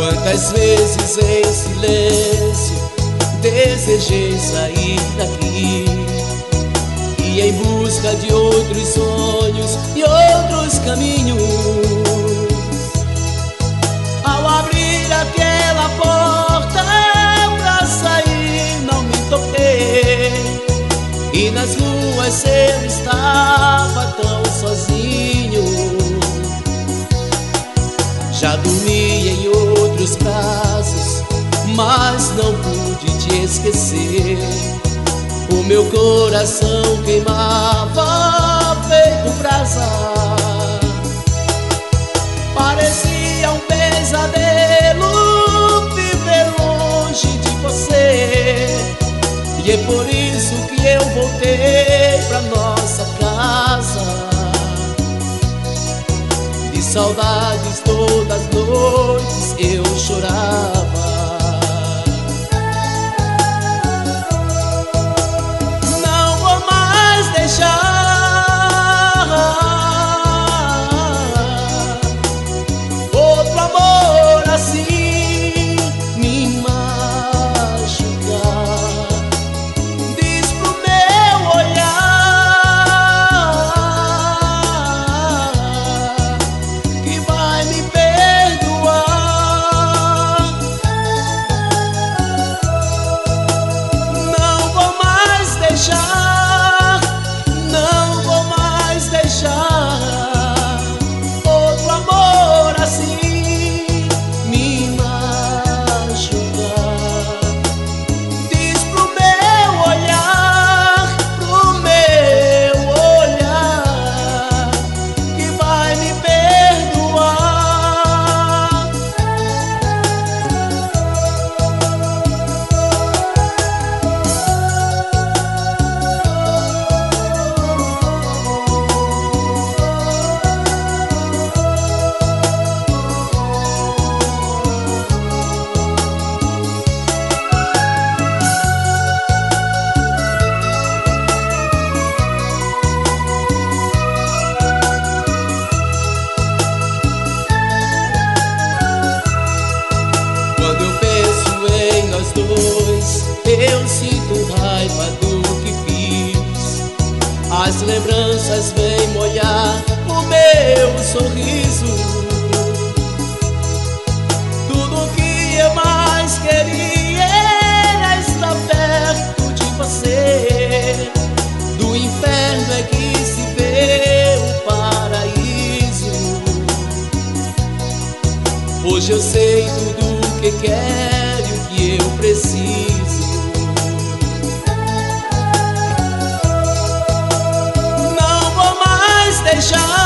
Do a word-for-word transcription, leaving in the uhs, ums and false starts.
Quantas vezes em silêncio desejei sair daqui, e em busca de outros sonhos e outros caminhos. Ao abrir aquela porta pra sair não me toquei, e nas ruas eu estava tão sozinho. Já dormi em outros braços, mas não pude te esquecer. O meu coração queimava feito brasa. Parecia um pesadelo viver longe de você, e é por isso que eu voltei pra nossa casa. De saudades todas as noites eu chorava. Não vou mais deixar outro amor assim me machucar. Diz pro meu olhar que vai me perdoar. Não vou mais deixar, não vou mais deixar outro amor assim me machucar. Diz pro meu olhar, pro meu olhar que vai me perdoar. Quando eu penso em nós dois, eu sinto raiva do que fiz. As lembranças vêm molhar o meu sorriso. Tudo que eu mais queria era estar perto de você. Do inferno é que se vê o paraíso. Hoje eu sei tudo o que quero e o que eu preciso. Não vou mais deixar